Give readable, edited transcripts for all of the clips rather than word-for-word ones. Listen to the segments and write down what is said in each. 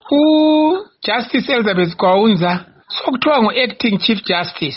Justice Elizabeth Gwaunza sokuthiwa ngu-acting chief justice.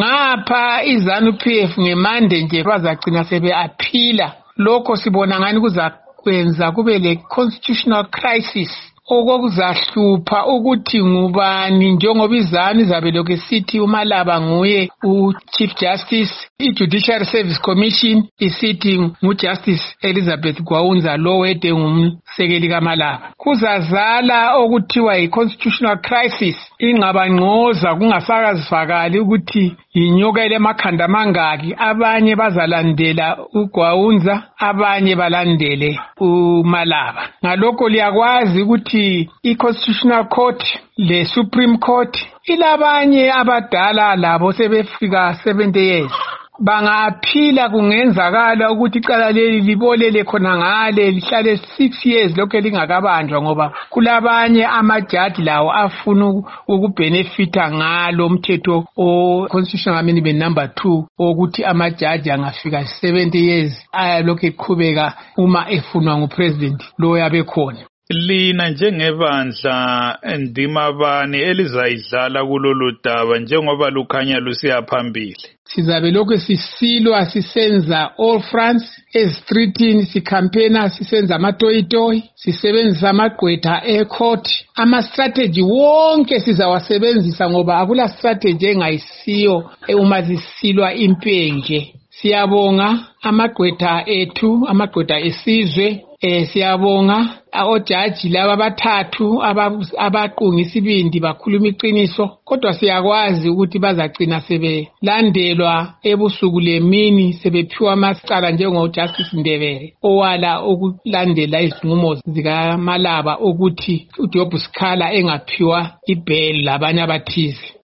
Ngapha iZANU-PF ngemande nje bazagcina sebe-aphila. Lokho sibona ngani kuzakwenza kube le-constitutional crisis. Okuzahlupha ukuthi ngubani njengoba iZANU izabe lokhu sithi uMalaba nguye u-Chief Justice, i-Judicial Service Commission isithi ngu-Justice Elizabeth Gwaunza lo wede ngumsekeli kaMalaba. Kuzazala okuthiwa yi-constitutional crisis, ingqabangqoza kungasakazivakali ukuthi inyoka elemakhanda mangaki, abanye bazalandela uGwaunza, abanye balandele uMalaba. Ngalokho liyakwazi ukuthi i-Constitutional Court le-Supreme Court ilabanye abadala labo sebefika 70 years. Bangaphila kungenzakala ukuthi icala leli libolele khona ngale lihlale 6 years lokho lingakabanjwa ngoba kulabanye amajaji lawo afuna ukubenefita ngalo umthetho o-Constitutional Amendment number 2 ukuthi amajaji angafika 70 years ayalokho eqhubeka uma efunwa ngupresident lo yabe khona. Lina njengebandla ndima bani elizayidlala kulolu daba njengoba lukhanya lusiya phambili? Sizabe lokho sisilwa sisenza all fronts ezitreetini, sicampaigna sisenza amatoyitoyi, sisebenzisa amagqwetha ecourt, ama-strategy wonke sizawasebenzisa ngoba akula strategy engayisiyo uma zisilwa impenje. Siyabonga amagqwetha ethu, amagqwetha esizwe, siyabonga ojaji laba bathathu abaqunga isibindi bakhuluma iqiniso, kodwa siyakwazi ukuthi bazagcina sebelandelwa ebusuku lemini sebephiwa amasicala njengoJustice Ndebele owala ukulandela izinqumo zikaMalaba ukuthi uJob Sikhala engaphiwa ibail labanye abathize.